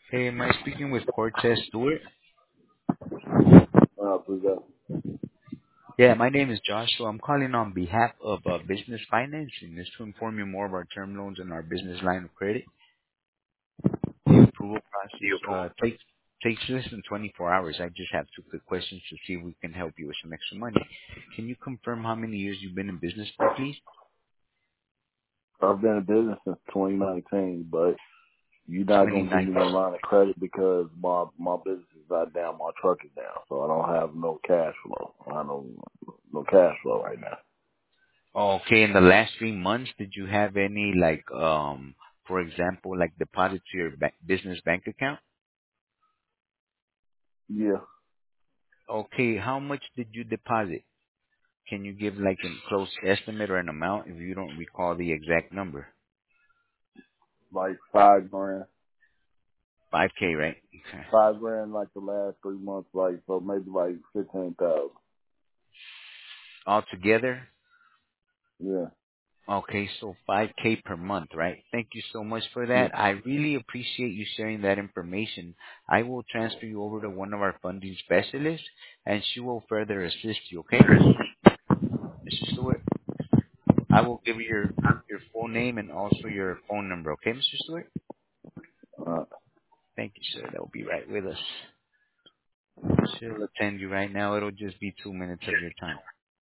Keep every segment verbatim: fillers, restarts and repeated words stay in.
Hey, am I speaking with Cortez Stewart? Uh, please, uh, Yeah, my name is Joshua. I'm calling on behalf of uh, Business Financing. This to inform you more of our term loans and our business line of credit. The approval process you approve? uh, takes takes less than twenty-four hours. I just have two quick questions to see if we can help you with some extra money. Can you confirm how many years you've been in business for, please? I've been in business since twenty nineteen, but you're not gonna give me twenty-nine. no line of credit because my my business is not down, my truck is down, so I don't have no cash flow. I don't no cash flow right now. Okay, in the last three months, did you have any, like, um, for example, like deposit to your ba- business bank account? Yeah, Okay, how much did you deposit? Can you give like a close estimate or an amount if you don't recall the exact number? like five grand, five K, right? Okay. five grand like the last three months, like so maybe like fifteen thousand. Altogether? Yeah, Okay, so five K per month, right? Thank you so much for yeah. that. I really appreciate you sharing that information. I will transfer you over to one of our funding specialists and she will further assist you, okay? mister Stewart, I will give you your, your full name and also your phone number, okay, mister Stewart? Uh, Thank you, sir. That will be right with us. She'll attend you right now. It'll just be two minutes of your time.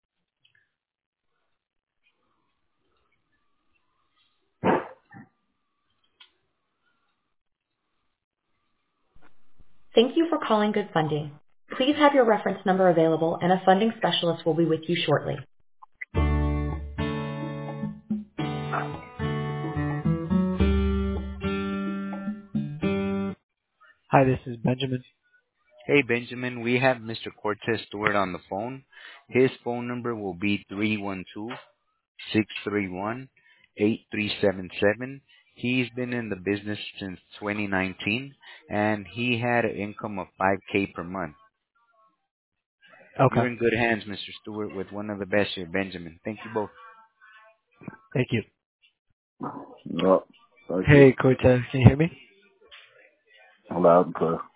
Thank you for calling Good Funding. Please have your reference number available and a funding specialist will be with you shortly. Hi, this is Benjamin. Hey, Benjamin, we have mister Cortez Stewart on the phone. His phone number will be three one two, six three one, eight three seven seven. He's been in the business since twenty nineteen, and he had an income of five K per month. You're Okay. in good hands, mister Stewart, with one of the best here, Benjamin. Thank you both. Thank you. no, thank you. Hey, Cortez, can you hear me? Loud and clear.